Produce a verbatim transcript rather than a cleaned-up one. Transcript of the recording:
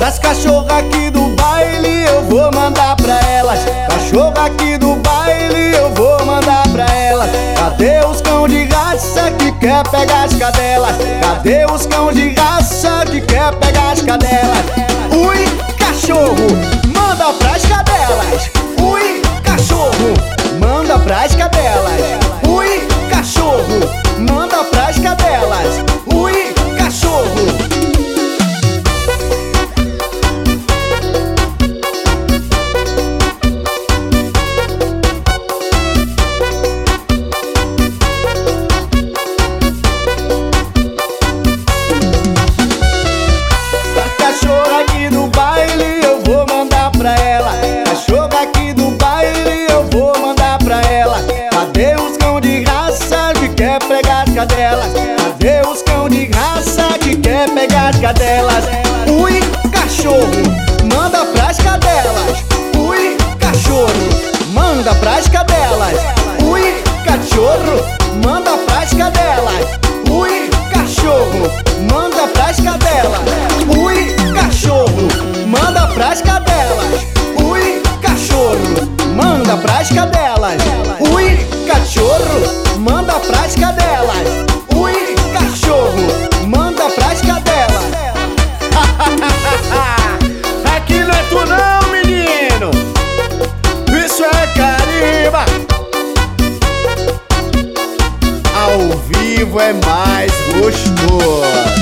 Pras cachorras aqui do baile eu vou mandar pra elas. Cachorra aqui do baile eu vou mandar pra elas. Cadê os cão de raça que quer pegar as cadelas? Cadê os cão de raça que quer pegar as cadelas? Ui, cachorro, manda pras cadelas. Ui, cachorro, manda pras cadelas. Ui, cachorro, manda pras cadelas. Ui, cachorro. Cachorra aqui do baile eu vou mandar pra ela. Cachorra aqui do baile eu vou mandar pra ela. Cadê os cão de raça que quer pegar as cadelas? Cadê os cão de raça que quer pegar as cadelas? Ui, cachorro, manda pras cadelas. Ui, cachorro, manda pras cadelas. Ui, cachorro, manda pras cadelas. Ui, cachorro, manda pras cadelas. Ui, cachorro, manda pras cadelas. Ui, cachorro, manda pras cadelas. Ui, cachorro, manda pras cadelas. Ui, cachorro, manda pras cadelas. Aqui não é tu não, menino. Isso é carimba. Ao vivo é mais gostoso.